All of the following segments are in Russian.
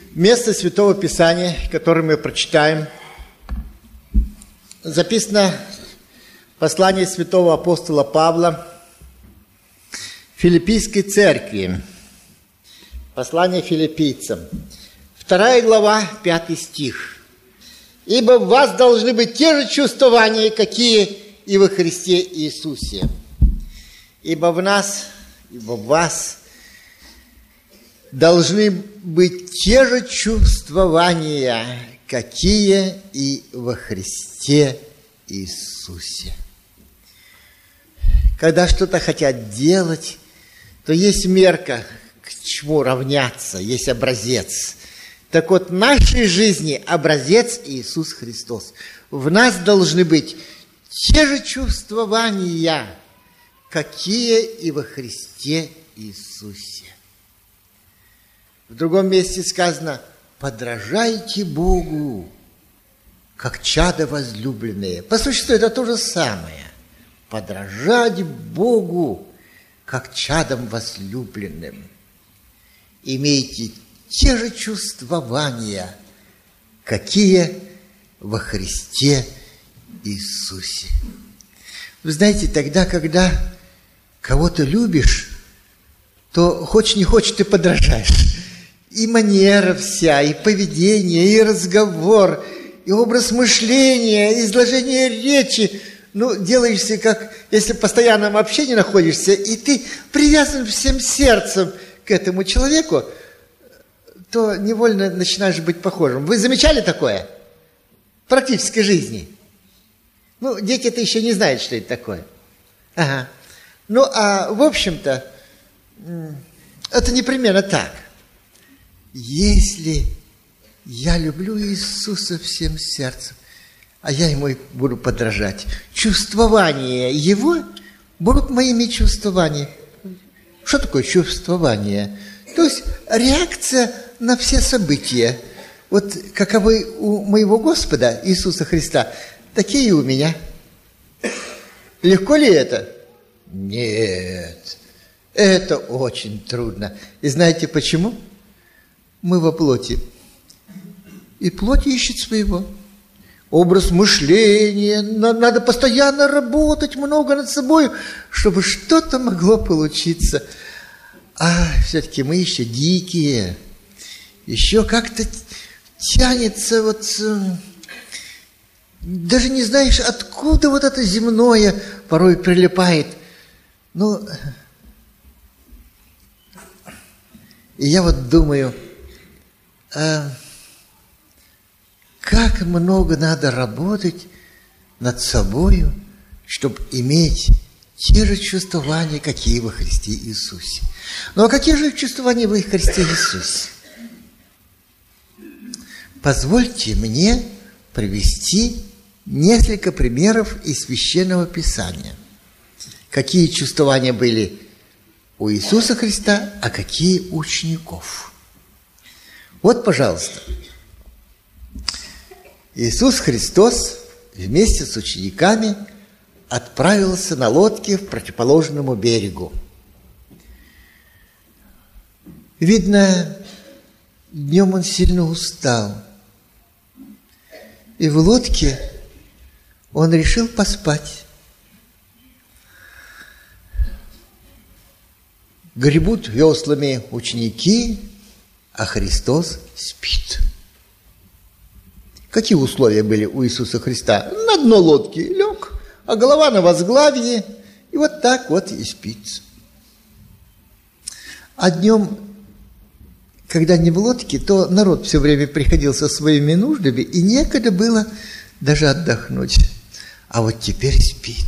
Место Святого Писания, которое мы прочитаем, записано в послании святого апостола Павла Филиппийской церкви. Послание филиппийцам. 2 глава, 5 стих. «Ибо в вас должны быть те же чувствования, какие и во Христе Иисусе. Ибо в нас, ибо в вас должны быть те же чувствования, какие и во Христе Иисусе». Когда что-то хотят делать, то есть мерка, к чему равняться, есть образец. Так вот, в нашей жизни образец Иисус Христос. В нас должны быть те же чувствования, какие и во Христе Иисусе. В другом месте сказано: подражайте Богу, как чада возлюбленные. По существу это то же самое. Подражать Богу, как чадам возлюбленным. Имейте те же чувствования, какие во Христе Иисусе. Вы знаете, тогда, когда кого-то любишь, то хочешь не хочешь, ты подражаешь. И манера вся, и поведение, и разговор, и образ мышления, и изложение речи. Делаешься, как если в постоянном общении находишься, и ты привязан всем сердцем к этому человеку, то невольно начинаешь быть похожим. Вы замечали такое в практической жизни? Дети-то еще не знают, что это такое. Ага. В общем-то, это непременно так. Если я люблю Иисуса всем сердцем, а я ему буду подражать, чувствования его будут моими чувствованиями. Что такое чувствование? То есть реакция на все события. Вот каковы у моего Господа Иисуса Христа, такие и у меня. Легко ли это? Нет. Это очень трудно. И знаете почему? Мы во плоти. И плоть ищет своего. Образ мышления. Надо постоянно работать много над собой, чтобы что-то могло получиться. А все-таки мы еще дикие. Еще как-то тянется даже не знаешь, откуда это земное порой прилипает. И я думаю, как много надо работать над собою, чтобы иметь те же чувствования, какие во Христе Иисусе. А какие же чувствования во Христе Иисусе? Позвольте мне привести несколько примеров из Священного Писания. Какие чувствования были у Иисуса Христа, а какие у учеников. Вот, пожалуйста. Иисус Христос вместе с учениками отправился на лодке в противоположному берегу. Видно, днем он сильно устал. И в лодке он решил поспать. Гребут веслами ученики, а Христос спит. Какие условия были у Иисуса Христа? На дно лодки лег, а голова на возглавии, и вот так и спит. А днем, когда не в лодке, то народ все время приходил со своими нуждами, и некогда было даже отдохнуть. А вот теперь спит.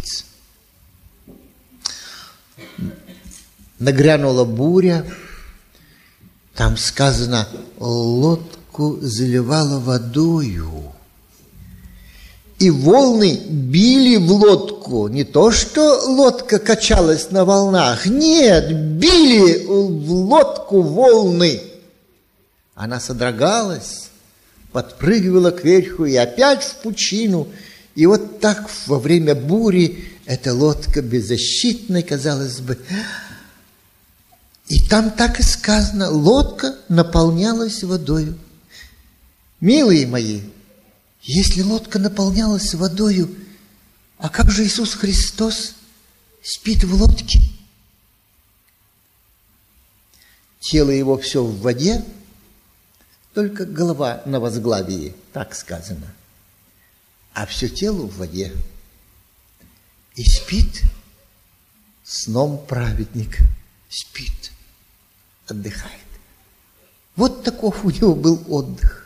Нагрянула буря, там сказано, лодку заливало водою. И волны били в лодку. Не то, что лодка качалась на волнах. Нет, били в лодку волны. Она содрогалась, подпрыгивала кверху и опять в пучину. И вот так во время бури эта лодка беззащитной, казалось бы. И там так и сказано, лодка наполнялась водою. Милые мои, если лодка наполнялась водою, а как же Иисус Христос спит в лодке? Тело его все в воде, только голова на возглавии, так сказано. А все тело в воде. И спит сном праведника. Спит, отдыхает. Вот таков у него был отдых.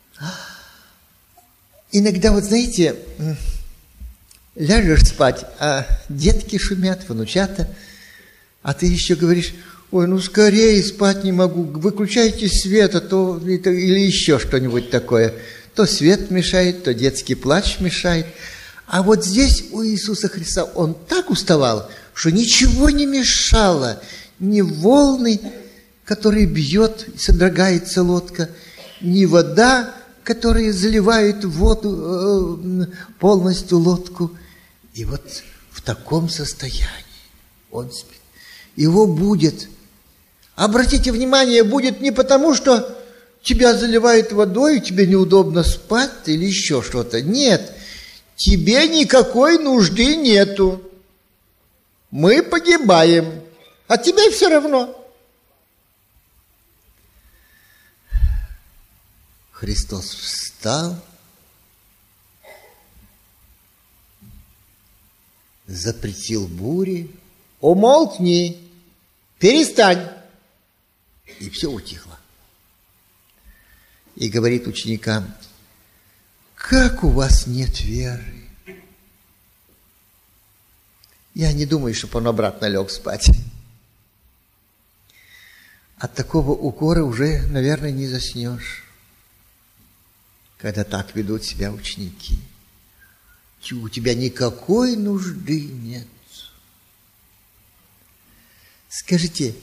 Иногда, вот знаете, ляжешь спать, а детки шумят, внучата, а ты еще говоришь: ой, ну скорее, спать не могу, выключайте свет, а то или еще что-нибудь такое. То свет мешает, то детский плач мешает. А вот здесь у Иисуса Христа он так уставал, что ничего не мешало, ни волны, которые бьет и содрогается лодка, ни вода, которая заливает воду полностью лодку. И вот в таком состоянии он спит. Его будет. Обратите внимание, будет не потому, что тебя заливает водой, тебе неудобно спать или еще что-то. Нет, тебе никакой нужды нету. Мы погибаем, а тебе все равно. Христос встал, запретил буре: умолкни, перестань. И все утихло. И говорит ученикам: как у вас нет веры? Я не думаю, чтобы он обратно лег спать. От такого укора уже, наверное, не заснешь, когда так ведут себя ученики. У тебя никакой нужды нет. Скажите,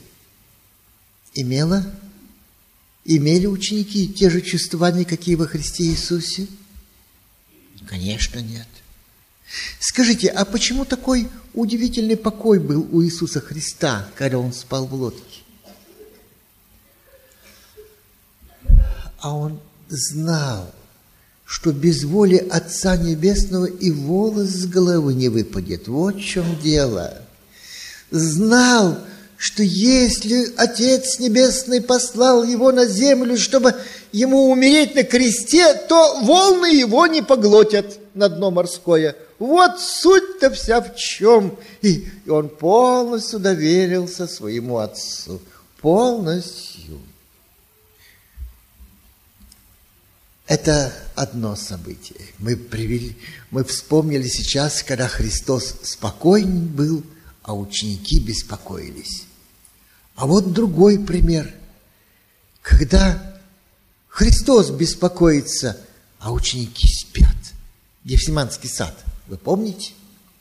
имели ученики те же чувствования, какие во Христе Иисусе? Конечно, нет. Скажите, а почему такой удивительный покой был у Иисуса Христа, когда он спал в лодке? А он знал, что без воли Отца Небесного и волос с головы не выпадет. Вот в чем дело. Знал, что если Отец Небесный послал его на землю, чтобы ему умереть на кресте, то волны его не поглотят на дно морское. Вот суть-то вся в чем. И он полностью доверился своему Отцу. Полностью. Это одно событие. Мы вспомнили сейчас, когда Христос спокоен был, а ученики беспокоились. А вот другой пример. Когда Христос беспокоится, а ученики спят. Гефсиманский сад. Вы помните?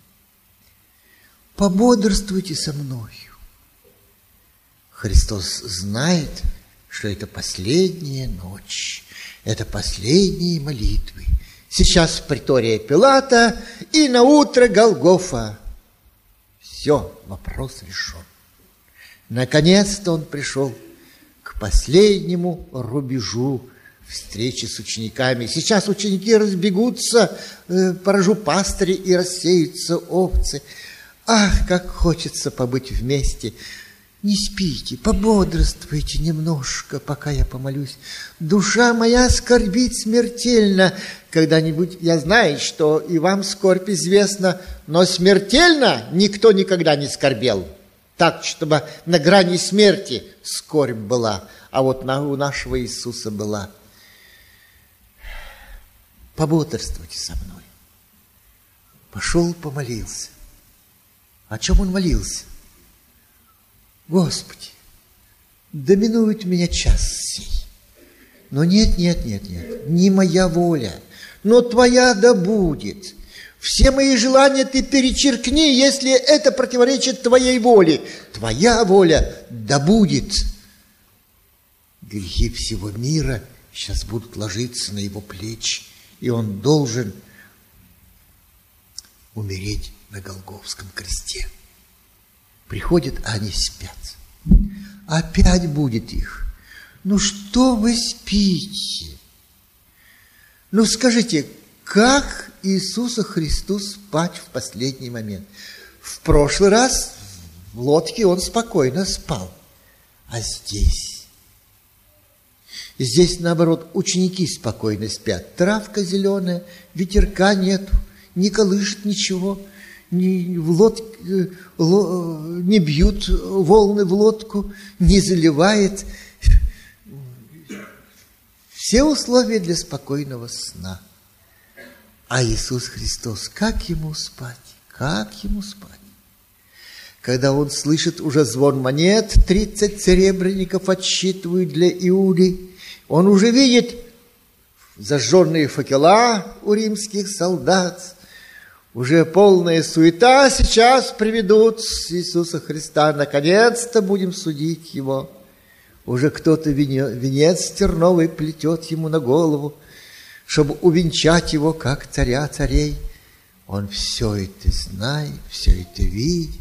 Пободрствуйте со мною. Христос знает, что это последняя ночь. Это последние молитвы. Сейчас притория Пилата и на утро Голгофа. Все, вопрос решен. Наконец-то он пришел к последнему рубежу встречи с учениками. Сейчас ученики разбегутся по рожу пастыря и рассеются овцы. Ах, как хочется побыть вместе. Не спите, пободрствуйте немножко, пока я помолюсь. Душа моя скорбит смертельно. Когда-нибудь, я знаю, что и вам скорбь известна, но смертельно никто никогда не скорбел. Так, чтобы на грани смерти скорбь была, а вот у нашего Иисуса была. Пободрствуйте со мной. Пошел, помолился. О чем он молился? Господи, доминует меня час сей. Но нет, не моя воля, но Твоя да будет. Все мои желания Ты перечеркни, если это противоречит Твоей воле. Твоя воля да будет. Грехи всего мира сейчас будут ложиться на Его плечи, и Он должен умереть на Голгофском кресте. Приходят, а они спят. Опять будет их. Ну что вы спите? Ну скажите, как Иисусу Христу спать в последний момент? В прошлый раз в лодке он спокойно спал, а здесь? Здесь, наоборот, ученики спокойно спят. Травка зеленая, ветерка нету, не колышет ничего, не бьют волны в лодку, не заливает. Все условия для спокойного сна. А Иисус Христос, как ему спать? Как ему спать? Когда он слышит уже звон монет, 30 серебряников отсчитывают для Иуды, он уже видит зажженные факела у римских солдат, уже полная суета, сейчас приведут Иисуса Христа, наконец-то будем судить его. Уже кто-то венец терновый плетет ему на голову, чтобы увенчать его, как царя царей. Он все это знает, все это видит.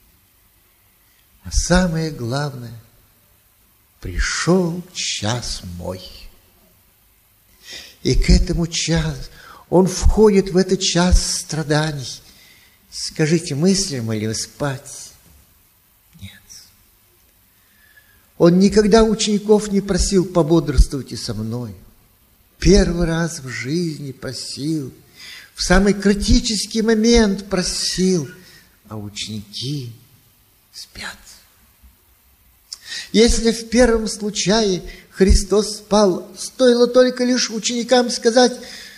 А самое главное, пришел час мой. И к этому часу он входит в этот час страданий. Скажите, мыслим ли спать? Нет. Он никогда учеников не просил: пободрствуйте со мной. Первый раз в жизни просил, в самый критический момент просил, а ученики спят. Если в первом случае Христос спал, стоило только лишь ученикам сказать: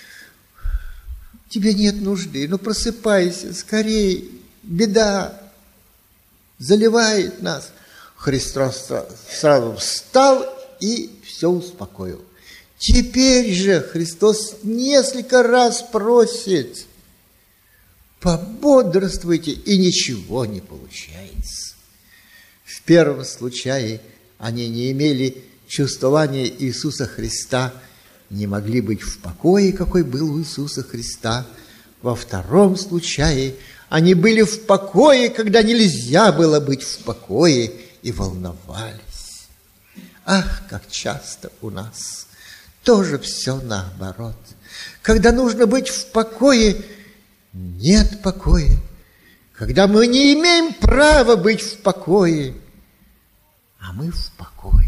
тебе нет нужды, ну просыпайся, скорее, беда заливает нас. Христос сразу встал и все успокоил. Теперь же Христос несколько раз просит: пободрствуйте, и ничего не получается. В первом случае они не имели чувствования Иисуса Христа, не могли быть в покое, какой был у Иисуса Христа. Во втором случае они были в покое, когда нельзя было быть в покое, и волновались. Ах, как часто у нас тоже все наоборот. Когда нужно быть в покое, нет покоя. Когда мы не имеем права быть в покое, а мы в покое.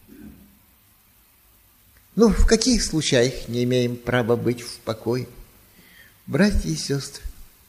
Ну, в каких случаях не имеем права быть в покое? Братья и сестры,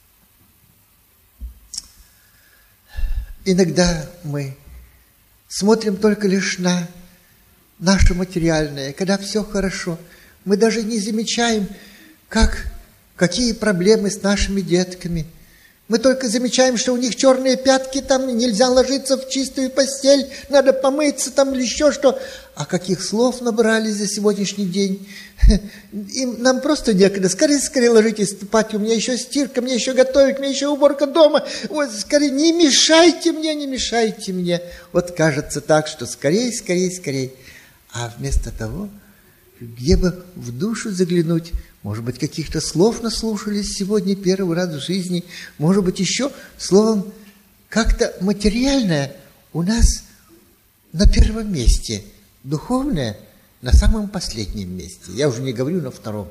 иногда мы смотрим только лишь на наше материальное, когда все хорошо. Мы даже не замечаем, какие проблемы с нашими детками. Мы только замечаем, что у них черные пятки, там нельзя ложиться в чистую постель, надо помыться там или еще что. А каких слов набрали за сегодняшний день? Нам просто некогда. Скорее ложитесь спать, у меня еще стирка, мне еще готовить, мне еще уборка дома. Вот, скорее, не мешайте мне. Вот кажется так, что скорее. А вместо того, где бы в душу заглянуть, может быть, каких-то слов наслушались сегодня первый раз в жизни, может быть, еще словом как-то материальное у нас на первом месте, духовное на самом последнем месте. Я уже не говорю на втором.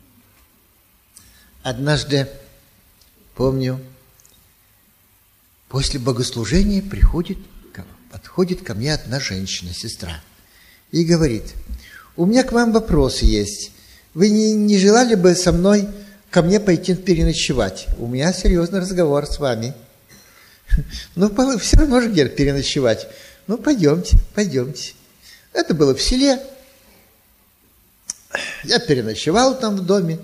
Однажды, помню, после богослужения подходит ко мне одна женщина, сестра, и говорит: у меня к вам вопросы есть. Вы не желали бы со мной ко мне пойти переночевать? У меня серьезный разговор с вами. Ну, все равно же где переночевать. Ну, пойдемте. Это было в селе. Я переночевал там в доме.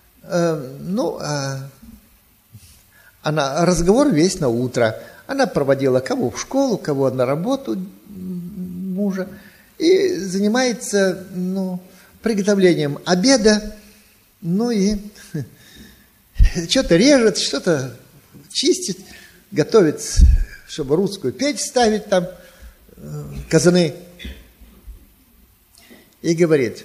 Разговор весь на утро. Она проводила кого в школу, кого на работу мужа. И занимается, приготовлением обеда, и что-то режет, что-то чистит, готовит, чтобы русскую печь ставить там, казаны. И говорит: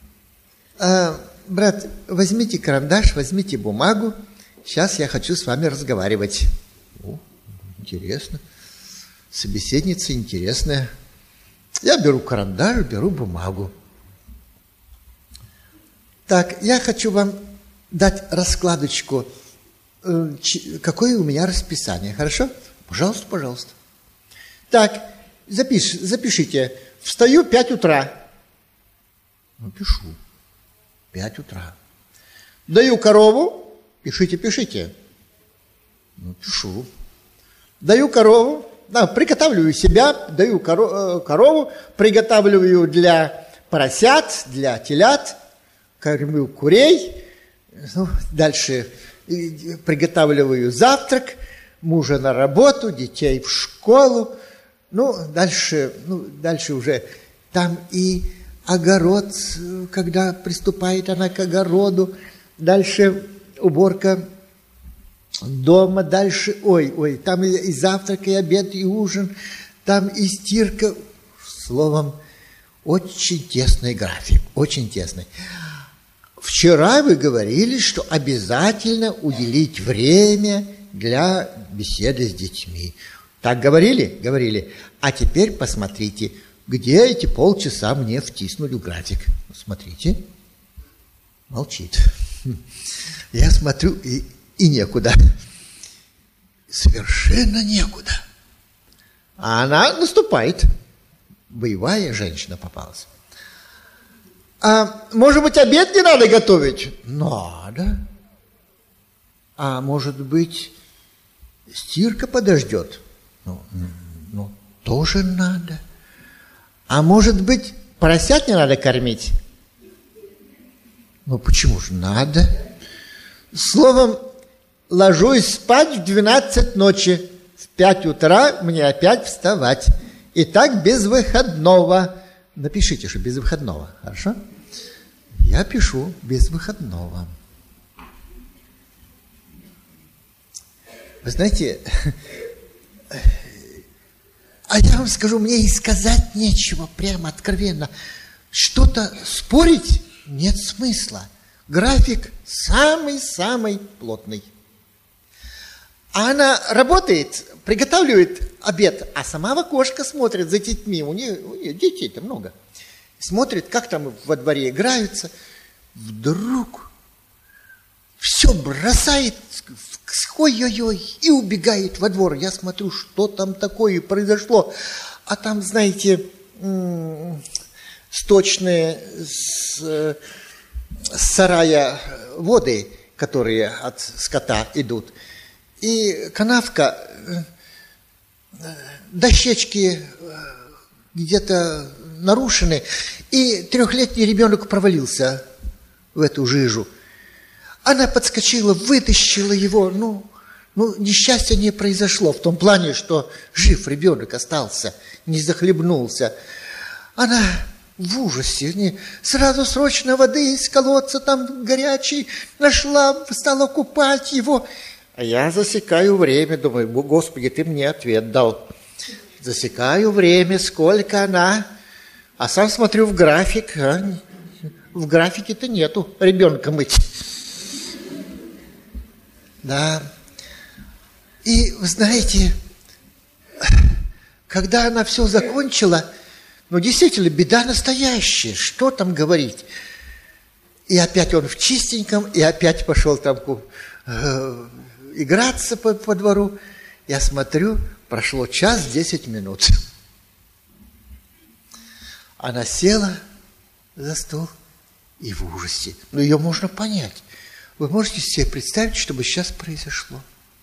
брат, возьмите карандаш, возьмите бумагу, сейчас я хочу с вами разговаривать. О, интересно, собеседница интересная. Я беру карандаш, беру бумагу. Так, я хочу вам дать раскладочку, какое у меня расписание, хорошо? Пожалуйста, пожалуйста. Так, запишите. Встаю 5 утра. Ну, пишу. 5 утра. Даю корову. Пишите. Ну, пишу. Даю корову. Да, приготавливаю себя, даю корову, приготавливаю для поросят, для телят, кормлю курей. Ну, дальше приготавливаю завтрак, мужа на работу, детей в школу. Дальше уже там и огород, когда приступает она к огороду. Дальше уборка дома, дальше, там и завтрак, и обед, и ужин, там и стирка. Словом, очень тесный график, очень тесный. Вчера вы говорили, что обязательно уделить время для беседы с детьми. Так говорили? Говорили. А теперь посмотрите, где эти полчаса мне втиснули в график. Смотрите. Молчит. Я смотрю, и некуда. Совершенно некуда. А она наступает. Боевая женщина попалась. А может быть, обед не надо готовить? Надо. А может быть, стирка подождет? Ну, тоже надо. А может быть, поросят не надо кормить? Ну, почему же надо? Словом, ложусь спать в 12 ночи. В 5 утра мне опять вставать. И так без выходного. Напишите, что без выходного, хорошо? Я пишу без выходного. Вы знаете, а я вам скажу, мне и сказать нечего, прямо откровенно. Что-то спорить нет смысла. График самый-самый плотный. А она работает, приготавливает обед, а сама в окошко смотрит за детьми. У нее детей-то много. Смотрит, как там во дворе играются. Вдруг все бросает, ой-ой-ой, и убегает во двор. Я смотрю, что там такое произошло. А там, знаете, сточные с сарая воды, которые от скота идут. И канавка, дощечки где-то нарушены, и 3-летний ребенок провалился в эту жижу. Она подскочила, вытащила его, несчастья не произошло в том плане, что жив ребенок остался, не захлебнулся. Она в ужасе, сразу срочно воды из колодца, там горячий, нашла, стала купать его. А я засекаю время, думаю, Господи, ты мне ответ дал. Засекаю время, сколько она, а сам смотрю в график, в графике-то нету ребенка мыть. Да. И, вы знаете, когда она все закончила, действительно, беда настоящая, что там говорить. И опять он в чистеньком, и опять пошел там играться по двору. Я смотрю, прошло 1:10. Она села за стол и в ужасе. Ее можно понять. Вы можете себе представить, что бы сейчас произошло?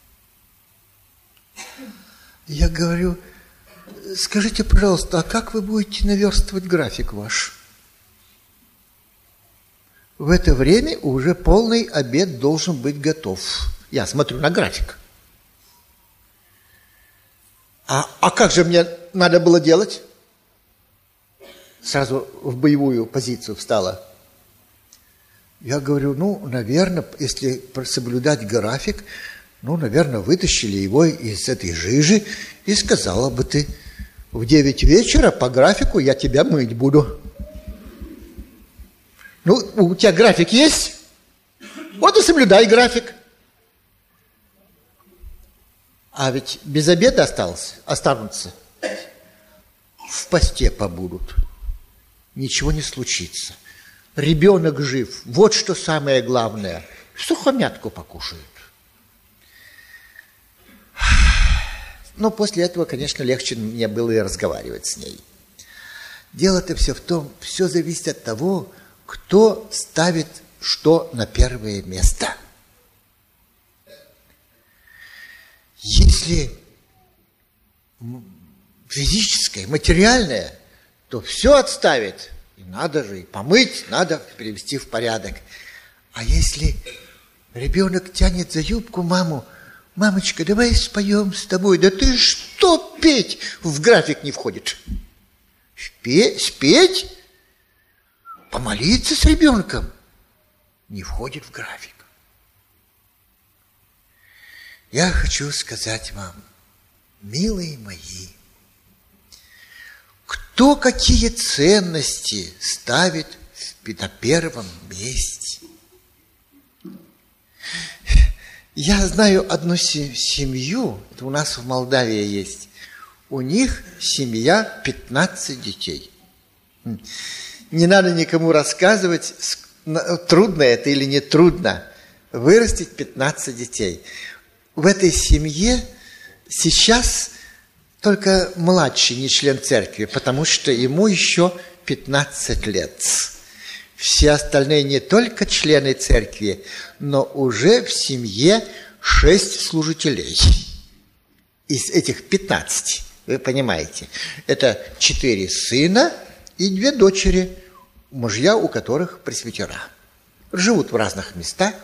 Я говорю, скажите, пожалуйста, а как вы будете наверстывать график ваш? В это время уже полный обед должен быть готов. Я смотрю на график. А как же мне надо было делать? Сразу в боевую позицию встала. Я говорю, наверное, если соблюдать график, наверное, вытащили его из этой жижи, и сказала бы ты, в 9 вечера по графику я тебя мыть буду. У тебя график есть? Вот и соблюдай график. А ведь без обеда останутся. В посте побудут. Ничего не случится. ребенок жив. Вот что самое главное. Сухомятку покушают. Но после этого, конечно, легче мне было и разговаривать с ней. Дело-то все в том, все зависит от того, кто ставит что на первое место. Если физическое, материальное, то все отставит. И надо же и помыть, надо привести в порядок. А если ребенок тянет за юбку маму: «Мамочка, давай споем с тобой». Да ты что петь? В график не входит. Спеть? Помолиться с ребенком не входит в график. Я хочу сказать вам, милые мои, кто какие ценности ставит на первом месте? Я знаю одну семью, это у нас в Молдавии есть. У них семья 15 детей. Не надо никому рассказывать, трудно это или не трудно, вырастить 15 детей. В этой семье сейчас только младший не член церкви, потому что ему еще 15 лет. Все остальные не только члены церкви, но уже в семье 6 служителей. Из этих 15, вы понимаете, это 4 сына и 2 дочери, мужья у которых пресвитера. Живут в разных местах.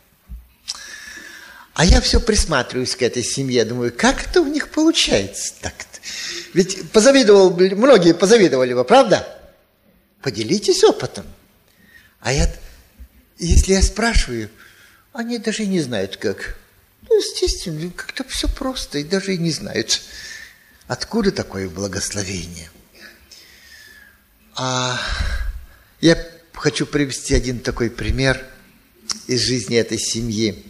А я все присматриваюсь к этой семье, думаю, как это у них получается так-то? Ведь многие позавидовали бы, правда? Поделитесь опытом. А если я спрашиваю, они даже и не знают как. Ну, естественно, как-то все просто, и даже и не знают, откуда такое благословение. А я хочу привести один такой пример из жизни этой семьи.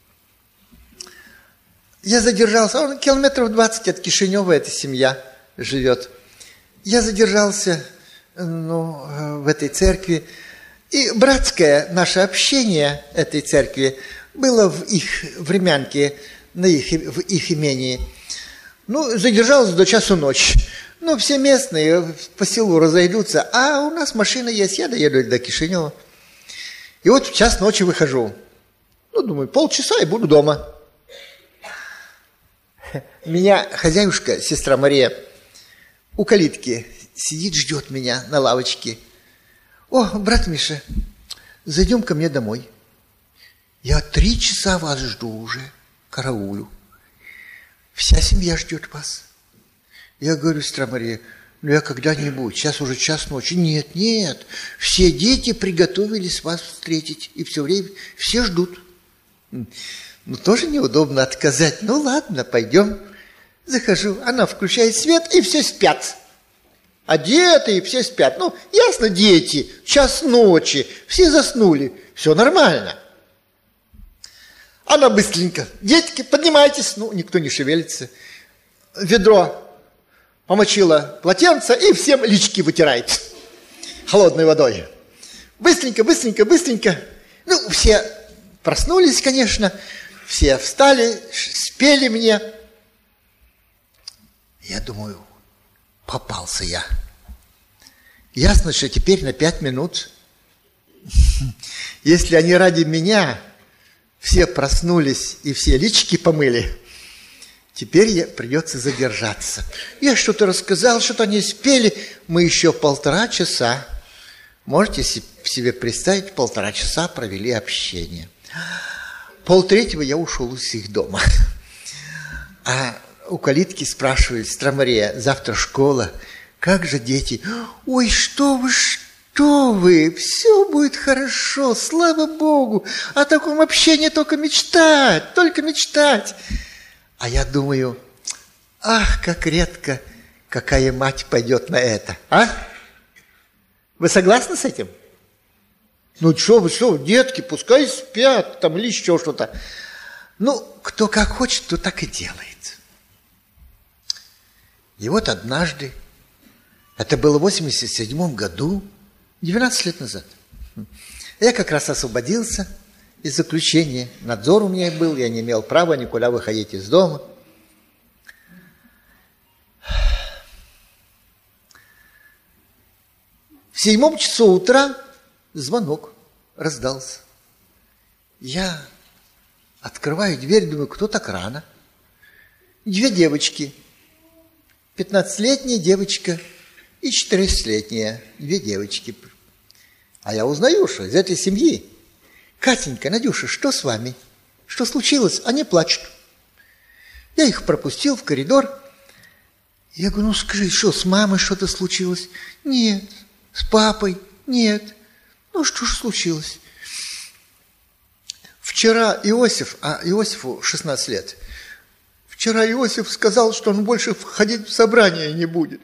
Я задержался, километров 20 от Кишинева эта семья живет. Я задержался в этой церкви, и братское наше общение этой церкви было в их времянке, в их имении. Задержался до часу ночи. Все местные по селу разойдутся, а у нас машина есть, я доеду до Кишинева. И вот в час ночи выхожу. Думаю, полчаса и буду дома. Меня хозяюшка, сестра Мария, у калитки сидит, ждет меня на лавочке. О, брат Миша, зайдем ко мне домой. Я 3 часа вас жду уже, караулю. Вся семья ждет вас. Я говорю, сестра Мария, я когда-нибудь, сейчас уже час ночи. Нет, все дети приготовились вас встретить, и все время все ждут. Тоже неудобно отказать. Ладно, пойдем. Захожу, она включает свет, и все спят. Одетые, все спят. Ясно, дети, час ночи, все заснули. Все нормально. Она быстренько: детки, поднимайтесь. Никто не шевелится. Ведро помочила полотенце и всем лички вытирает холодной водой. Быстренько. Все проснулись, конечно. Все встали, спели мне. Я думаю, попался я. Ясно, что теперь на 5 минут. Если они ради меня все проснулись и все личики помыли, теперь придется задержаться. Я что-то рассказал, что-то они спели. Мы еще 1,5 часа. Можете себе представить, 1,5 часа провели общение. 2:30 я ушел из их дома. А у калитки спрашивают: сестра Мария, завтра школа, как же дети? Ой, что вы, все будет хорошо, слава Богу, о таком общении только мечтать. А я думаю, ах, как редко какая мать пойдет на это, а? Вы согласны с этим? Что, детки, пускай спят, там или еще что-то. Кто как хочет, то так и делает. И вот однажды, это было в 1987 году, 12 лет назад, Я как раз освободился из заключения. Надзор у меня был, я не имел права никуда выходить из дома. В 7 часу утра звонок раздался. Я открываю дверь, думаю, кто так рано? 2 девочки. 15-летняя девочка и 14-летняя. 2 девочки. А я узнаю, что из этой семьи. Катенька, Надюша, что с вами? Что случилось? Они плачут. Я их пропустил в коридор. Я говорю, ну скажи, что с мамой что-то случилось? Нет. С папой? Нет. Ну что же случилось? Вчера Иосиф, а Иосифу 16 лет, вчера Иосиф сказал, что он больше входить в собрание не будет.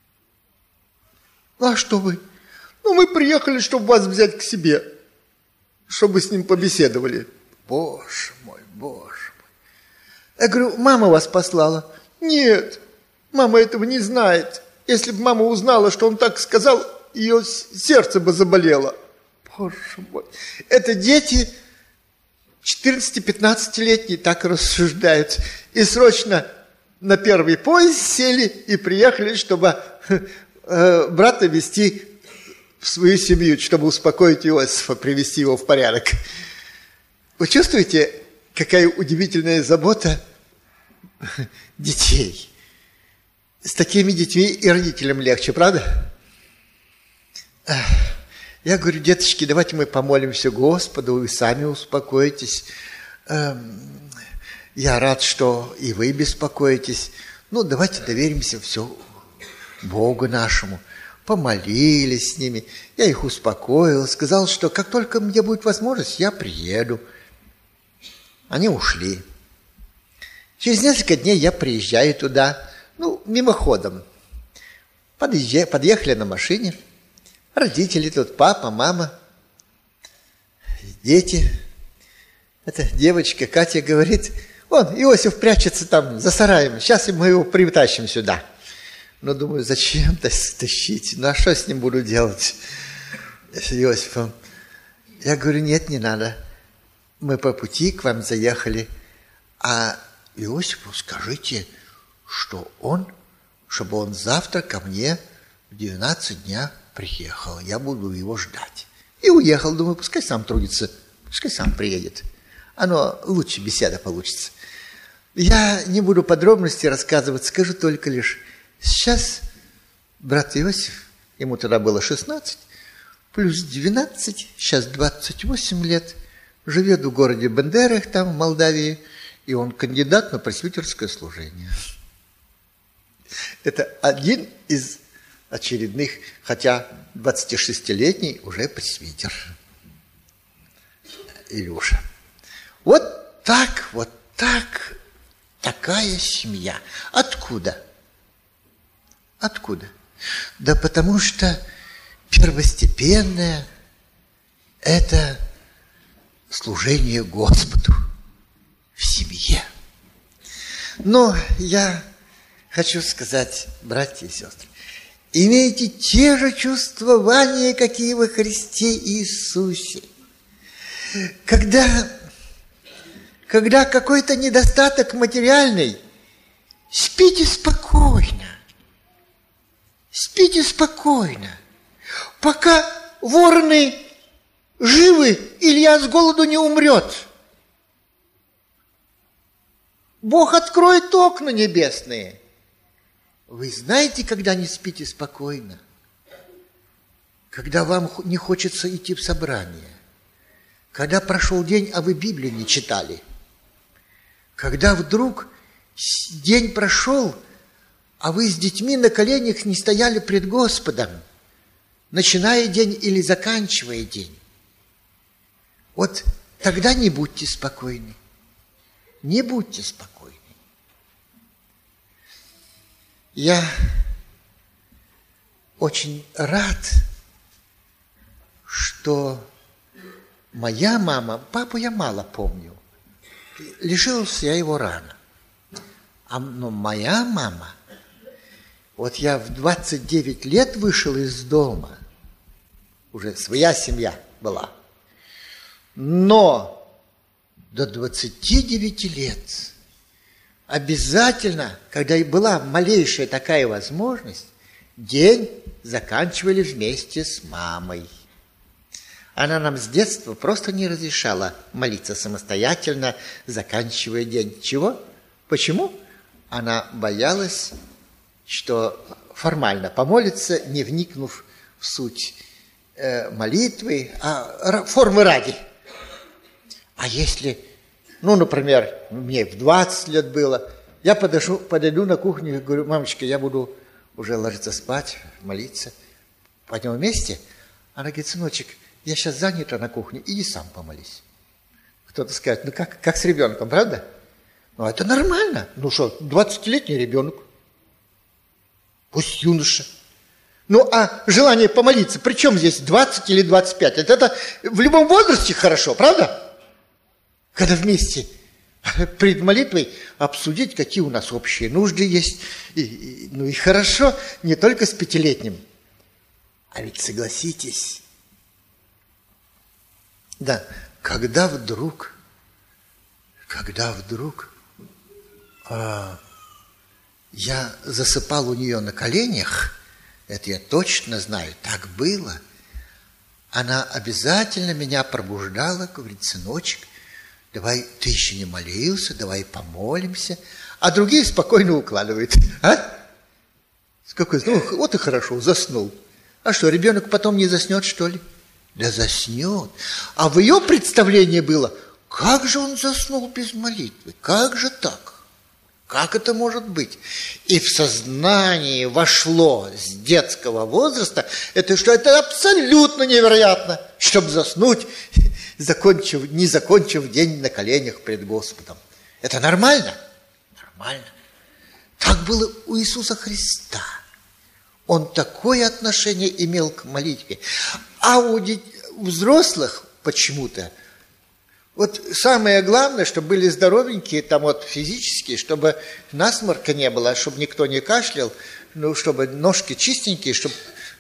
А что вы? Ну, мы приехали, чтобы вас взять к себе, чтобы с ним побеседовали. Боже мой, боже мой. Я говорю, мама вас послала. Нет, мама этого не знает. Если бы мама узнала, что он так сказал, ее сердце бы заболело. Боже мой. Это дети 14-15-летние так рассуждают. И срочно на первый поезд сели и приехали, чтобы брата везти в свою семью, чтобы успокоить Иосифа, привести его в порядок. Вы чувствуете, какая удивительная забота детей? С такими детьми и родителям легче, правда? Я говорю, деточки, давайте мы помолимся Господу, вы сами успокоитесь. Я рад, что и вы беспокоитесь. Ну, давайте доверимся все Богу нашему. Помолились с ними, я их успокоил, сказал, что как только мне будет возможность, я приеду. Они ушли. Через несколько дней я приезжаю туда, мимоходом. Подъехали на машине. Родители тут, папа, мама, дети. Эта девочка Катя говорит, вон, Иосиф прячется там за сараем, сейчас мы его притащим сюда. Но думаю, зачем тащить? Ну, а что с ним буду делать, с Иосифом? Я говорю, нет, не надо. Мы по пути к вам заехали, а Иосифу скажите, чтобы он завтра ко мне в 12 дня приехал. Я буду его ждать. И уехал. Думаю, пускай сам трудится, пускай сам приедет. Оно лучше беседа получится. Я не буду подробности рассказывать, скажу только лишь, сейчас брат Иосиф, ему тогда было 16, плюс 12, сейчас 28 лет, живет в городе Бендерах, там, в Молдавии, и он кандидат на пресвитерское служение. Это один из очередных, хотя 26-летний уже пресвитер. Илюша. Вот так, такая семья. Откуда? Откуда? Да потому что первостепенное – это служение Господу в семье. Но я хочу сказать, братья и сестры, имейте те же чувствования, какие во Христе Иисусе. Когда какой-то недостаток материальный, спите спокойно. Спите спокойно. Пока вороны живы, Илья с голоду не умрет. Бог откроет окна небесные. Вы знаете, когда не спите спокойно? Когда вам не хочется идти в собрание. Когда прошел день, а вы Библию не читали. Когда вдруг день прошел, а вы с детьми на коленях не стояли пред Господом, начиная день или заканчивая день. Вот тогда не будьте спокойны. Не будьте спокойны. Я очень рад, что моя мама, папу я мало помню, лишился я его рано. Но моя мама, вот я в 29 лет вышел из дома, уже своя семья была. Но до 29 лет обязательно, когда и была малейшая такая возможность, день заканчивали вместе с мамой. Она нам с детства просто не разрешала молиться самостоятельно, заканчивая день. Чего? Почему? Она боялась, что формально помолится, не вникнув в суть молитвы, а формы ради. А если, например, мне в 20 лет было, я подойду на кухню и говорю: мамочка, я буду уже ложиться спать, молиться. Пойдем вместе? Она говорит: сыночек, я сейчас занята на кухне, иди сам помолись. Кто-то скажет: как с ребенком, правда? Это нормально. 20-летний ребенок. Пусть юноша. А желание помолиться, при чем здесь 20 или 25? Это в любом возрасте хорошо, правда? Когда вместе перед молитвой обсудить, какие у нас общие нужды есть. И хорошо не только с 5-летним. А ведь согласитесь, да, когда вдруг я засыпал у нее на коленях, это я точно знаю, так было, она обязательно меня пробуждала, говорит: сыночек, давай, ты еще не молился, давай помолимся, а другие спокойно укладывают. Вот и хорошо, заснул. А что, ребенок потом не заснет, что ли? Да заснет. А в ее представлении было: как же он заснул без молитвы? Как же так? Как это может быть? И в сознании вошло с детского возраста, это абсолютно невероятно, чтобы заснуть, не закончив день на коленях пред Господом. Это нормально? Нормально. Так было у Иисуса Христа. Он такое отношение имел к молитве. А у взрослых почему-то самое главное, чтобы были здоровенькие, физические, чтобы насморка не было, чтобы никто не кашлял, чтобы ножки чистенькие, чтобы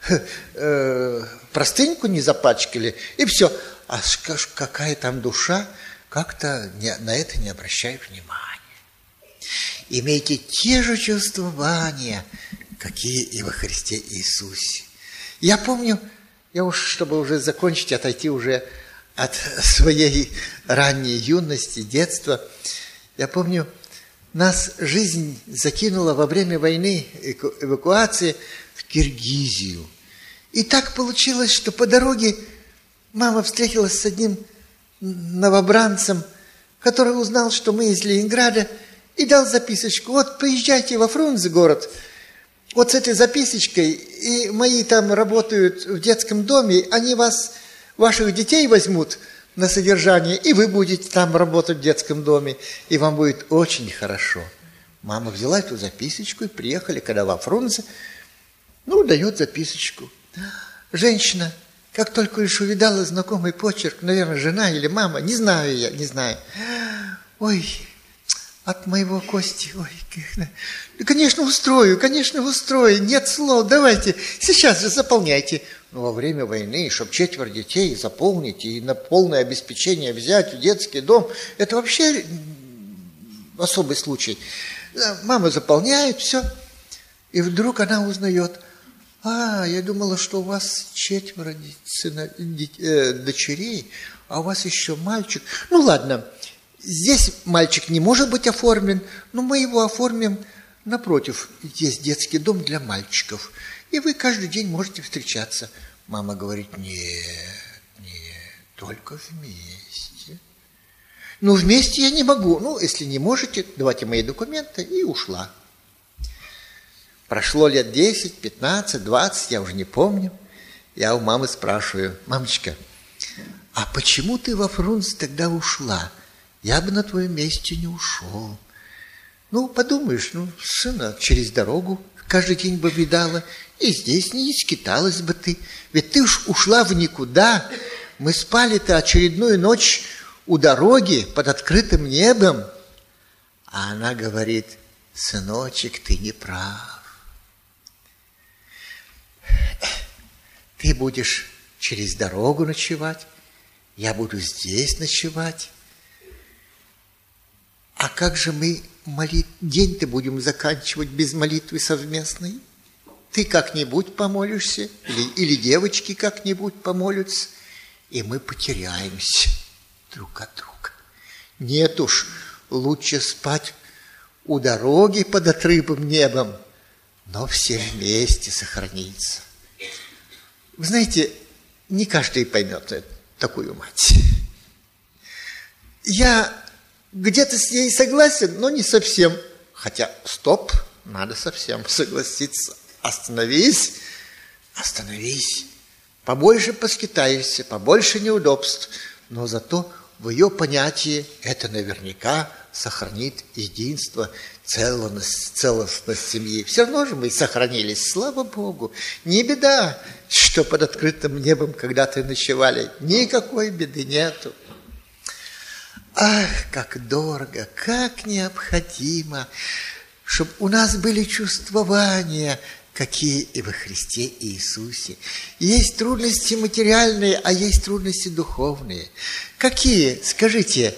простыньку не запачкали, и все. А какая там душа, как-то на это не обращают внимания. Имейте те же чувствования, какие и во Христе Иисусе. Я помню, чтобы уже закончить, отойти уже от своей ранней юности, детства, я помню, нас жизнь закинула во время войны, эвакуации, в Киргизию. И так получилось, что по дороге мама встретилась с одним новобранцем, который узнал, что мы из Ленинграда, и дал записочку: вот, поезжайте во Фрунзе город, вот с этой записочкой, и мои там работают в детском доме, они ваших детей возьмут на содержание, и вы будете там работать в детском доме, и вам будет очень хорошо. Мама взяла эту записочку, и приехали, когда во Фрунзе, дает записочку. Женщина, как только лишь увидала знакомый почерк, наверное, жена или мама, не знаю я, не знаю. Ой, от моего Кости, конечно, устрою, нет слов, давайте, сейчас же заполняйте. Во время войны, чтобы 4 детей заполнить и на полное обеспечение взять в детский дом, это вообще особый случай. Мама заполняет все, и вдруг она узнает: я думала, что у вас 4 дочерей, а у вас еще мальчик. Ладно, здесь мальчик не может быть оформлен, но мы его оформим напротив. Есть детский дом для мальчиков, и вы каждый день можете встречаться. Мама говорит: нет, только вместе. Вместе я не могу. Если не можете, давайте мои документы. И ушла. Прошло лет 10, 15, 20, я уже не помню. Я у мамы спрашиваю: мамочка, а почему ты во Фрунзе тогда ушла? Я бы на твоем месте не ушел. Подумаешь, сына через дорогу каждый день бы видала, и здесь не скиталась бы ты. Ведь ты уж ушла в никуда. Мы спали-то очередную ночь у дороги под открытым небом. А она говорит: сыночек, ты не прав. Ты будешь через дорогу ночевать, я буду здесь ночевать. А как же мы день-то будем заканчивать без молитвы совместной? Ты как-нибудь помолишься, или девочки как-нибудь помолятся, и мы потеряемся друг от друга. Нет уж, лучше спать у дороги под отрыбым небом, но все вместе сохраниться. Вы знаете, не каждый поймет такую мать. Я где-то с ней согласен, но не совсем. Хотя, стоп, надо совсем согласиться. Остановись, побольше поскитаешься, побольше неудобств, но зато в ее понятии это наверняка сохранит единство, целостность семьи. Все равно же мы сохранились, слава Богу. Не беда, что под открытым небом когда-то ночевали, никакой беды нету. Ах, как дорого, как необходимо, чтобы у нас были чувствования, какие и во Христе Иисусе. Есть трудности материальные, а есть духовные. Какие, скажите,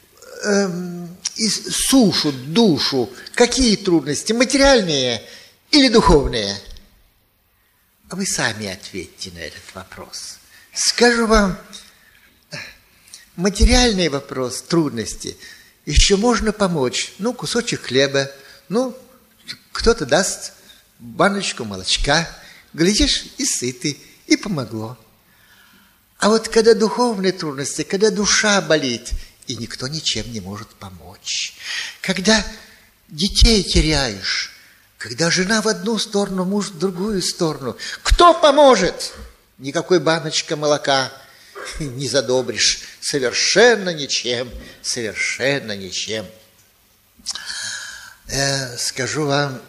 сушат душу, какие трудности, материальные или духовные? А вы сами ответьте на этот вопрос. Скажу вам, материальный вопрос, трудности, еще можно помочь. Ну, кусочек хлеба, ну, кто-то даст баночку молочка, глядишь, и сытый, и помогло. А вот когда духовные трудности, когда душа болит, и никто ничем не может помочь, когда детей теряешь, когда жена в одну сторону, муж в другую сторону, кто поможет? Никакой баночка молока не задобришь, совершенно ничем. Скажу вам,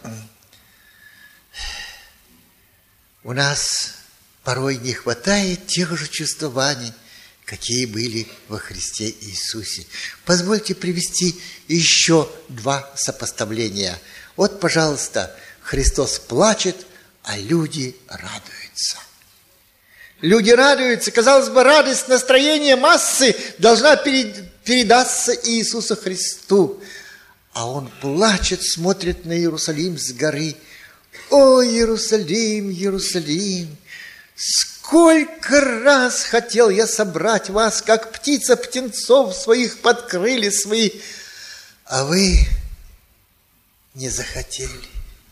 у нас порой не хватает тех же чувствований, какие были во Христе Иисусе. Позвольте привести еще два сопоставления. Вот, пожалуйста, Христос плачет, а люди радуются. Люди радуются, казалось бы, радость, настроение массы должна передаться Иисусу Христу. А Он плачет, смотрит на Иерусалим с горы. О, Иерусалим, Иерусалим, сколько раз хотел я собрать вас, как птица птенцов своих под крылья свои, а вы не захотели.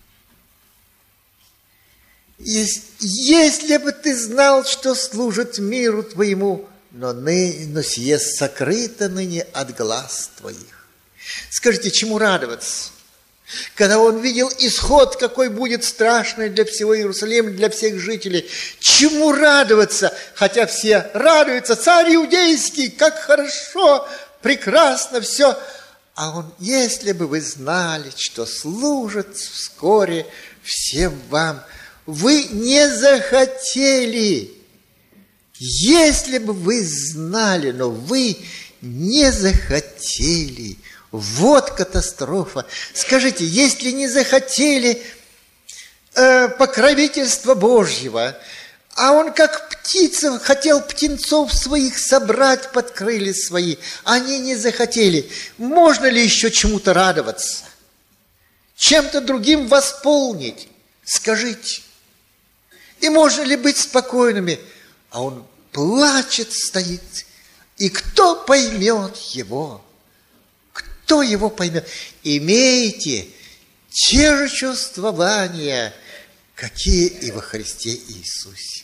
Если бы ты знал, что служит миру твоему, но сие сокрыто ныне от глаз твоих. Скажите, чему радоваться? Когда он видел исход, какой будет страшный для всего Иерусалима, для всех жителей. Чему радоваться? Хотя все радуются, царь иудейский, как хорошо, прекрасно все. А он, если бы вы знали, что служит вскоре всем вам, вы не захотели. Если бы вы знали, но вы не захотели. Вот катастрофа. Скажите, если не захотели покровительства Божьего, а он как птица хотел птенцов своих собрать под крылья свои, они не захотели, можно ли еще чему-то радоваться? Чем-то другим восполнить? Скажите. И можно ли быть спокойными? А он плачет, стоит. И кто поймет его? Кто его поймет? Имейте те же чувствования, какие и во Христе Иисусе.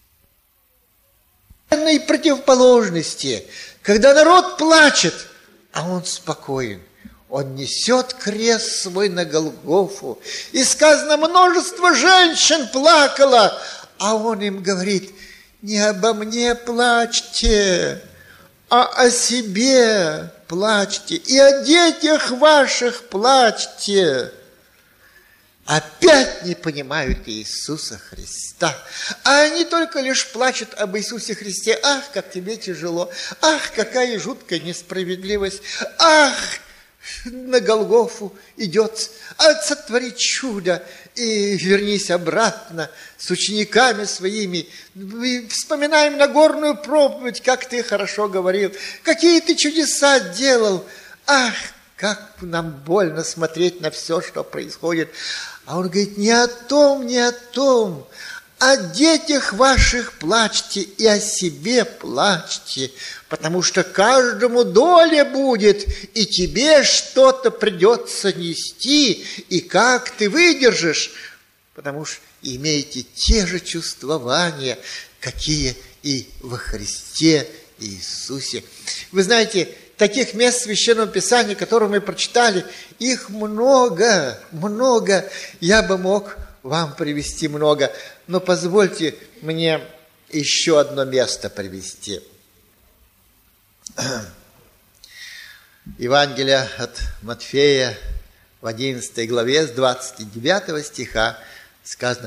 И противоположности, когда народ плачет, а он спокоен. Он несет крест свой на Голгофу. И сказано, множество женщин плакало, а он им говорит, не обо мне плачьте, а о себе плачьте, и о детях ваших плачьте. Опять не понимают Иисуса Христа. А они только лишь плачут об Иисусе Христе. Ах, как тебе тяжело. Ах, какая жуткая несправедливость. Ах, на Голгофу идет, сотвори чудо и вернись обратно с учениками своими. Вспоминаем Нагорную проповедь, как ты хорошо говорил, какие ты чудеса делал. Ах, как нам больно смотреть на все, что происходит. А он говорит, не о том, о детях ваших плачьте и о себе плачьте, потому что каждому доля будет, и тебе что-то придется нести, и как ты выдержишь, потому что имеете те же чувствования, какие и во Христе Иисусе. Вы знаете, таких мест Священного Писания, которые мы прочитали, их много. Я бы мог вам привести много, но позвольте мне еще одно место привести. Евангелие от Матфея в 11 главе с 29 стиха сказано: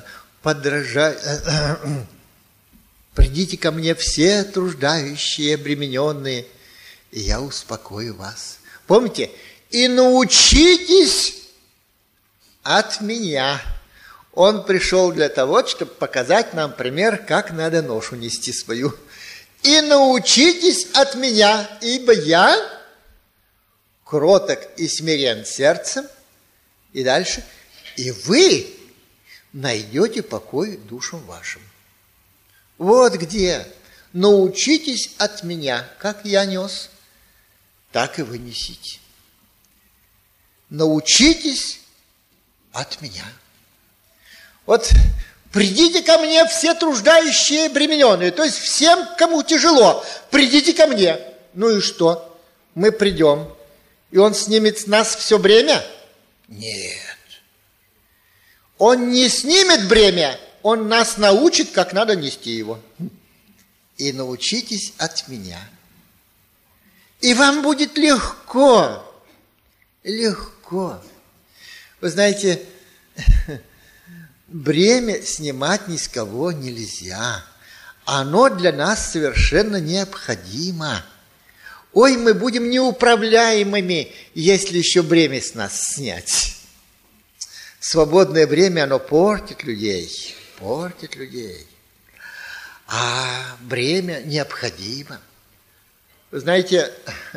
«Придите ко мне все труждающие, обремененные, и я успокою вас». Помните? «И научитесь от меня». Он пришел для того, чтобы показать нам пример, как надо ношу нести свою. «И научитесь от меня, ибо я кроток и смирен сердцем». И дальше. «И вы найдете покой душам вашим». Вот где. Научитесь от меня, как я нес, так и вы несите. Научитесь от меня. Вот придите ко мне все труждающие и обремененные, то есть всем, кому тяжело, придите ко мне. Ну и что? Мы придем, и он снимет с нас все бремя? Нет. Он не снимет бремя, он нас научит, как надо нести его. И научитесь от меня. И вам будет легко. Легко. Вы знаете, бремя снимать ни с кого нельзя. Оно для нас совершенно необходимо. Ой, мы будем неуправляемыми, если еще бремя с нас снять. Свободное время, оно портит людей. А бремя необходимо. Вы знаете,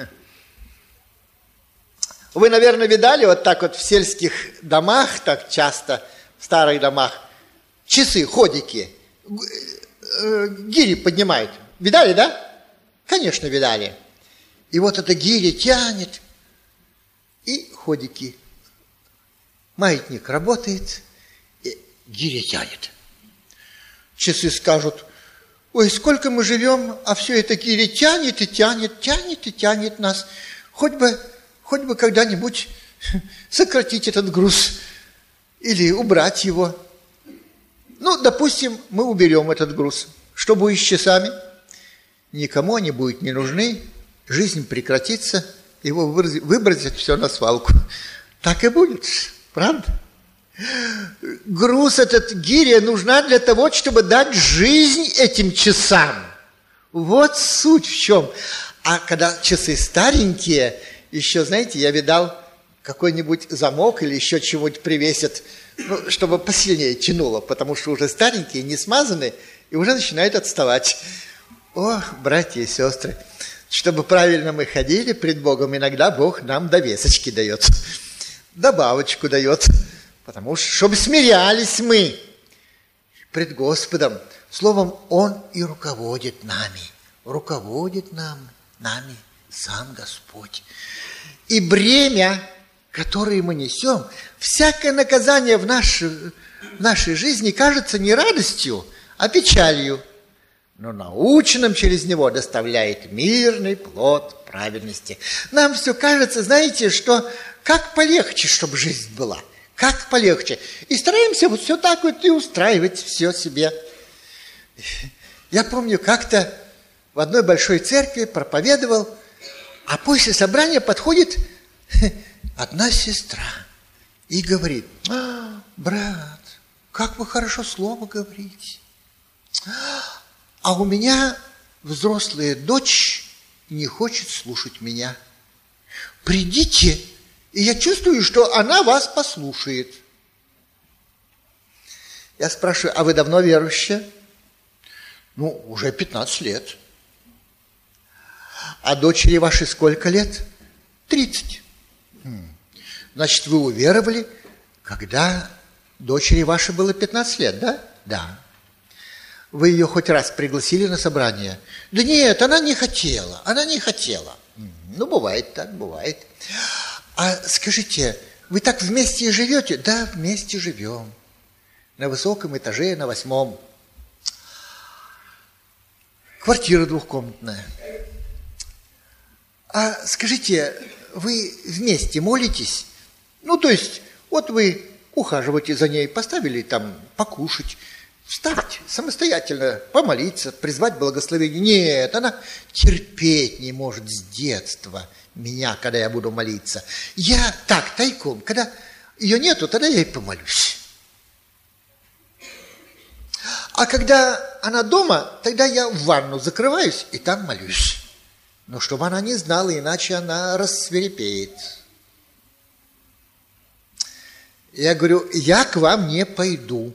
вы, наверное, видали вот так вот в сельских домах, так часто, в старых домах, часы, ходики, гири поднимают. Видали, да? Конечно, видали. И вот эта гиря тянет, и ходики. Маятник работает, и гиря тянет. Часы скажут: ой, сколько мы живем, а все это гиря тянет и тянет нас. Хоть бы когда-нибудь сократить этот груз или убрать его. Ну, допустим, мы уберем этот груз. Что будет с часами? Никому они будут не нужны, жизнь прекратится, его выбросят все на свалку. Так и будет, правда? Груз этот, гиря, нужна для того, чтобы дать жизнь этим часам. Вот суть в чем. А когда часы старенькие, еще, знаете, я видал, какой-нибудь замок или еще чего-нибудь привесят, ну, чтобы посильнее тянуло, потому что уже старенькие, не смазаны, и уже начинают отставать. Ох, братья и сестры, чтобы правильно мы ходили пред Богом, иногда Бог нам довесочки дает, добавочку дает, потому что, чтобы смирялись мы пред Господом. Словом, Он и руководит нами сам Господь. И бремя, которое мы несем, всякое наказание в нашей жизни кажется не радостью, а печалью, но наученным через него доставляет мирный плод праведности. Нам все кажется, знаете, что как полегче, чтобы жизнь была, как полегче. И стараемся вот все так вот и устраивать все себе. Я помню, как-то в одной большой церкви проповедовал, а после собрания подходит одна сестра и говорит: брат, как вы хорошо слово говорите. А у меня взрослая дочь не хочет слушать меня. Придите И я чувствую, что она вас послушает. Я спрашиваю, а вы давно верующая? Ну, уже 15 лет. А дочери вашей сколько лет? 30. Значит, вы уверовали, когда дочери вашей было 15 лет, да? Да. Вы ее хоть раз пригласили на собрание? Да нет, она не хотела, она не хотела. Ну, бывает так, бывает. А скажите, вы так вместе и живете? Да, вместе живем. На высоком этаже, на 8. Квартира двухкомнатная. А скажите, вы вместе молитесь? Ну, то есть, вот вы ухаживаете за ней, поставили там покушать, встать самостоятельно, помолиться, призвать благословение. Нет, она терпеть не может с детства меня, когда я буду молиться. Я так, тайком, когда ее нету, тогда я и помолюсь. А когда она дома, тогда я в ванну закрываюсь и там молюсь. Но чтобы она не знала, иначе она рассвирепеет. Я говорю, я к вам не пойду.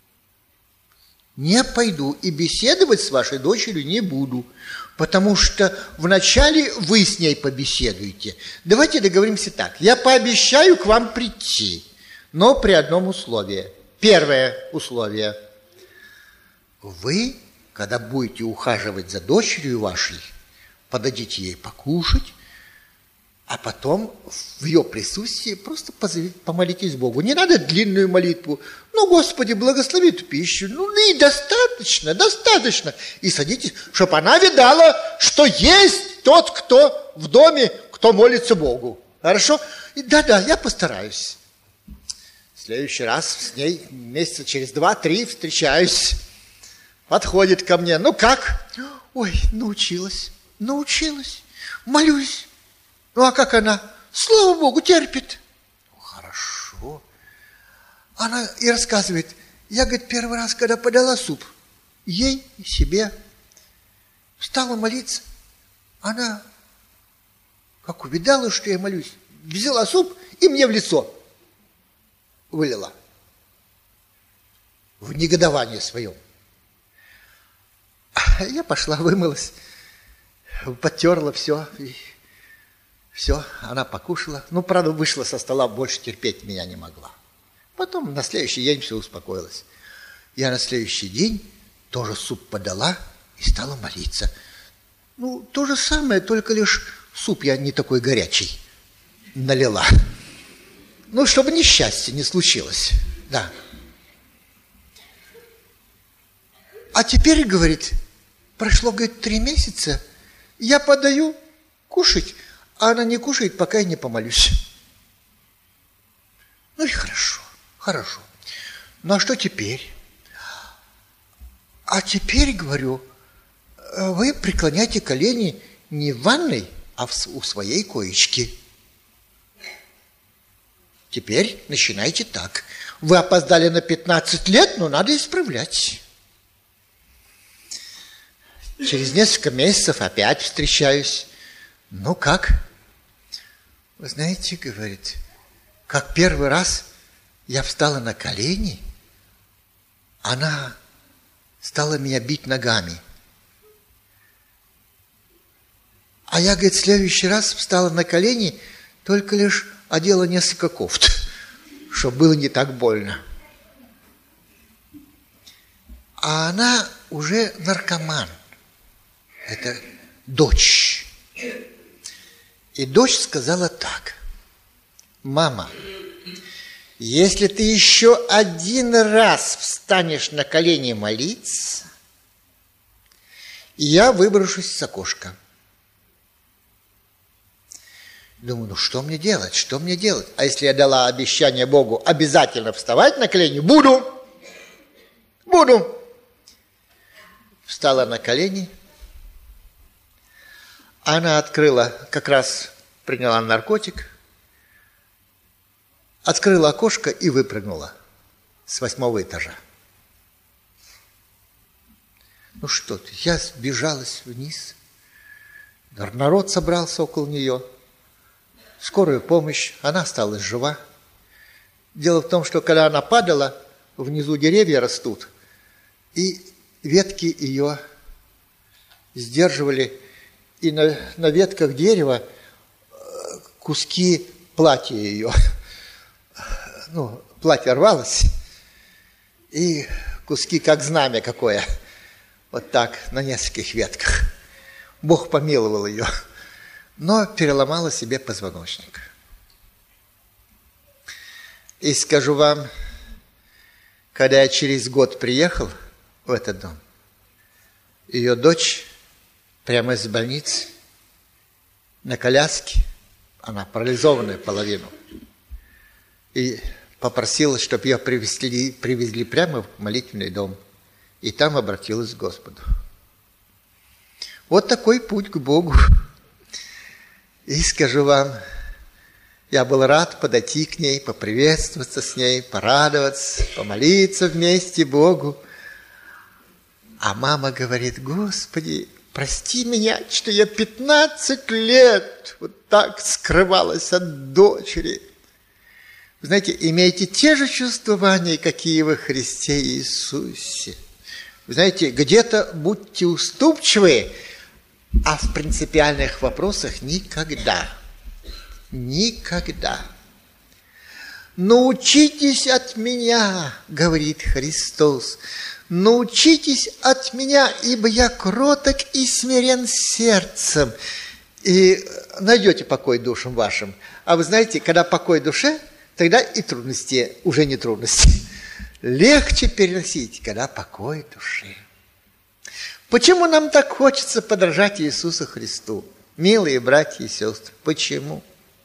Не пойду и беседовать с вашей дочерью не буду, потому что вначале вы с ней побеседуете. Давайте договоримся так. Я пообещаю к вам прийти, но при одном условии. Первое условие. Вы, когда будете ухаживать за дочерью вашей, подадите ей покушать, а потом в ее присутствии просто помолитесь Богу. Не надо длинную молитву. Ну, Господи, благослови эту пищу. Ну, и достаточно, достаточно. И садитесь, чтобы она видала, что есть тот, кто в доме, кто молится Богу. Хорошо? Да-да, я постараюсь. В следующий раз с ней месяца через 2-3 встречаюсь. Подходит ко мне. Ну, как? Ой, научилась. Молюсь. Ну, а как она? Слава Богу, терпит. Хорошо. Она и рассказывает. Я, говорит, первый раз, когда подала суп, ей и себе, стала молиться. Она, как увидала, что я молюсь, взяла суп и мне в лицо вылила. В негодовании своем. Я пошла, вымылась, потерла все. Все, она покушала. Ну, правда, вышла со стола, больше терпеть меня не могла. Потом на следующий день все успокоилось. Я на следующий день тоже суп подала и стала молиться. Ну, то же самое, только лишь суп я не такой горячий налила. Ну, чтобы несчастье не случилось. Да. А теперь, говорит, прошло, говорит, 3 месяца, я подаю кушать, а она не кушает, пока я не помолюсь. Ну и хорошо. Ну а что теперь? А теперь, говорю, вы преклоняйте колени не в ванной, а у своей коечки. Теперь начинайте так. Вы опоздали на 15 лет, но надо исправлять. Через несколько месяцев опять встречаюсь. Ну как? Вы знаете, говорит, как первый раз я встала на колени, она стала меня бить ногами. А я, говорит, в следующий раз встала на колени, только лишь одела несколько кофт, чтобы было не так больно. А она уже наркоман. Это дочь. И дочь сказала так: мама, если ты еще один раз встанешь на колени молиться, я выброшусь с окошка. Думаю, ну что мне делать? А если я дала обещание Богу обязательно вставать на колени? Буду. Встала на колени. Она открыла, как раз приняла наркотик, открыла окошко и выпрыгнула с 8 этажа. Ну что ты, я сбежалась вниз. Народ собрался около нее. скорую помощь, она осталась жива. Дело в том, что когда она падала, внизу деревья растут, и ветки ее сдерживали, и на ветках дерева куски платья ее. Ну, платье рвалось, и куски, как знамя какое, вот так, на нескольких ветках. Бог помиловал ее, но переломала себе позвоночник. И скажу вам, когда я через год приехал в этот дом, ее дочь прямо из больницы на коляске, она парализованная половину, и попросила, чтобы ее привезли прямо в молитвенный дом, и там обратилась к Господу. Вот такой путь к Богу. И скажу вам, я был рад подойти к ней, поприветствоваться с ней, порадоваться, помолиться вместе Богу. А мама говорит: Господи, прости меня, что я 15 лет вот так скрывалась от дочери. Вы знаете, имейте те же чувствования, какие во Христе Иисусе. Вы знаете, где-то будьте уступчивы, а в принципиальных вопросах никогда. Никогда. Научитесь от меня, говорит Христос, научитесь от меня, ибо я кроток и смирен сердцем, и найдете покой душам вашим. А вы знаете, когда покой душе, тогда и трудности уже не трудности. Легче переносить, когда покой души. Почему нам так хочется подражать Иисусу Христу, милые братья и сестры? Почему?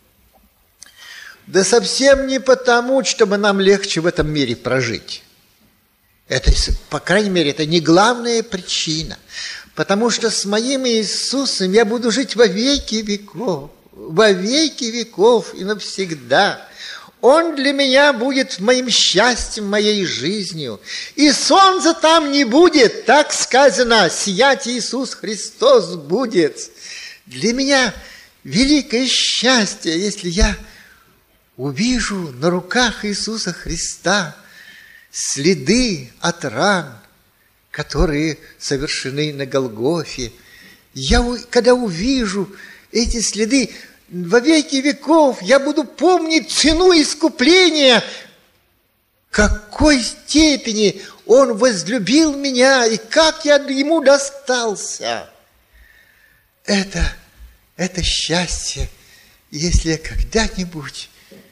Да совсем не потому, чтобы нам легче в этом мире прожить. Это, по крайней мере, это не главная причина. Потому что с моим Иисусом я буду жить во веки веков и навсегда. Он для меня будет моим счастьем, моей жизнью. И солнца там не будет, так сказано, сиять Иисус Христос будет. Для меня великое счастье, если я увижу на руках Иисуса Христа следы от ран, которые совершены на Голгофе. Я, когда увижу эти следы, во веки веков я буду помнить цену искупления, в какой степени Он возлюбил меня и как я Ему достался. Это счастье, если я когда-нибудь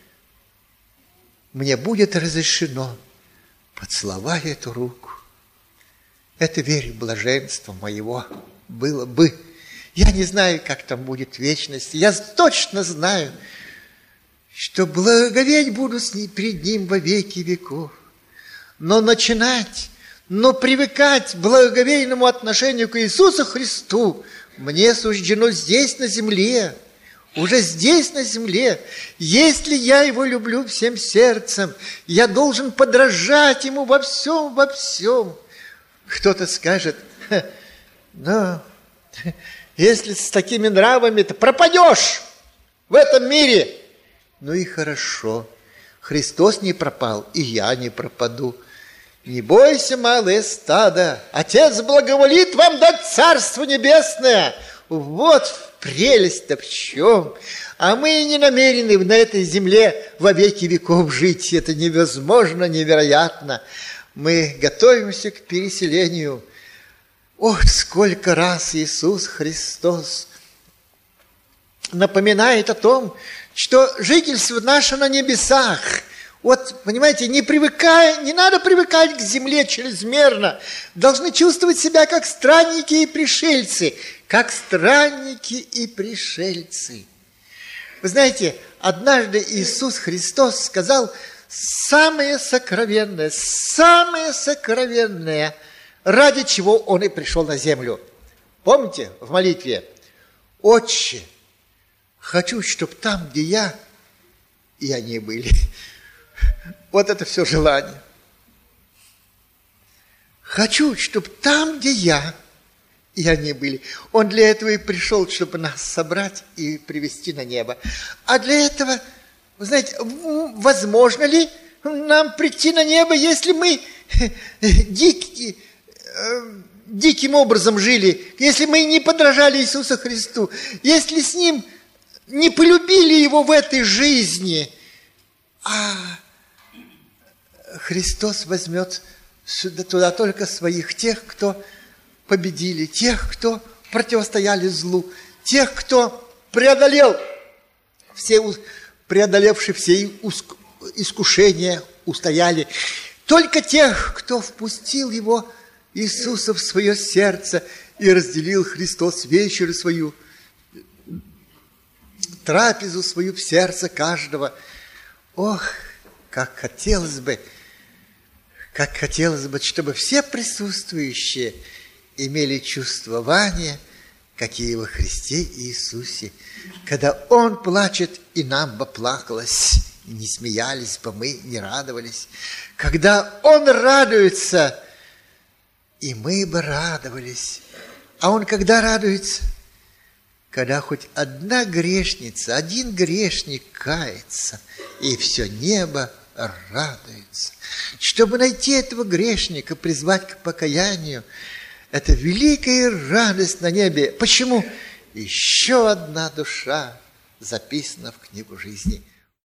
мне будет разрешено поцеловать эту руку. Это верь в блаженство моего было бы. Я не знаю, как там будет вечность. Я точно знаю, что благоговеть буду перед Ним во веки веков. Но привыкать к благоговейному отношению к Иисусу Христу мне суждено здесь, на земле. Уже здесь, на земле. Если я Его люблю всем сердцем, я должен подражать Ему во всем, во всем. Кто-то скажет: но если с такими нравами ты пропадешь в этом мире. Ну и хорошо. Христос не пропал, и я не пропаду. Не бойся, малое стадо, Отец благоволит вам дать Царство Небесное. Вот прелесть-то в чем. А мы не намерены на этой земле во веки веков жить. Это невозможно, невероятно. Мы готовимся к переселению. Ох, сколько раз Иисус Христос напоминает о том, что жительство наше на небесах. Вот, понимаете, не надо привыкать к земле чрезмерно. Должны чувствовать себя как странники и пришельцы. Как странники и пришельцы. Вы знаете, однажды Иисус Христос сказал самое сокровенное, ради чего Он и пришел на землю. Помните в молитве? Отче, хочу, чтобы там, где я, и они были. Вот это все желание. Хочу, чтобы там, где я, и они были. Он для этого и пришел, чтобы нас собрать и привести на небо. А для этого, вы знаете, возможно ли нам прийти на небо, если мы диким образом жили, если мы не подражали Иисусу Христу, если с Ним не полюбили Его в этой жизни, а Христос возьмет туда только своих, тех, кто победили, тех, кто противостояли злу, тех, кто преодолевшие все искушения, устояли. Только тех, кто впустил Его, Иисуса, в свое сердце и разделил Христос вечерю свою, трапезу свою в сердце каждого. Ох, как хотелось бы, чтобы все присутствующие имели чувствование, какие во Христе Иисусе. Когда Он плачет, и нам бы плакалось, и не смеялись бы мы, не радовались. Когда Он радуется, и мы бы радовались. А Он когда радуется? Когда хоть одна грешница, один грешник кается, и все небо радуется. Чтобы найти этого грешника, призвать к покаянию, это великая радость на небе. Почему? Еще одна душа записана в книгу жизни.